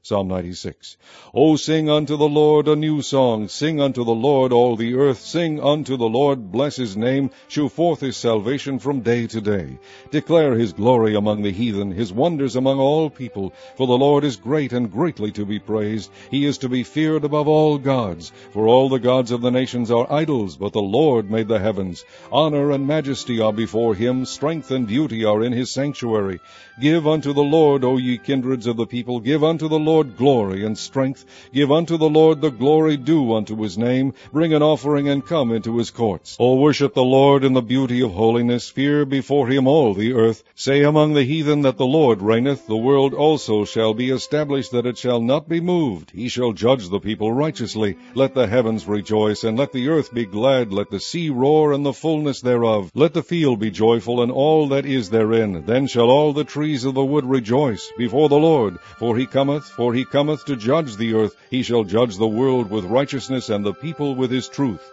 Psalm 96. O sing unto the Lord a new song. Sing unto the Lord all the earth. Sing unto the Lord, bless his name. Shew forth his salvation from day to day. Declare his glory among the heathen, his wonders among all people. For the Lord is great and greatly to be praised. He is to be feared above all gods. For all the gods of the nations are idols, but the Lord made the heavens. Honor and majesty are before him. Strength and beauty are in his sanctuary. Give unto the Lord, O ye kindreds of the people. Give unto the Lord glory and strength. Give unto the Lord the glory due unto his name. Bring an offering and come into his courts. O worship the Lord in the beauty of holiness. Fear before him all the earth. Say among the heathen that the Lord reigneth. The world also shall be established, that it shall not be moved. He shall judge the people righteously. Let the heavens rejoice, and let the earth be glad. Let the sea roar, and the fullness thereof. Let the field be joyful, and all that is therein. Then shall all the trees of the wood rejoice before the Lord. For he cometh to judge the earth. He shall judge the world with righteousness, and the people with his truth.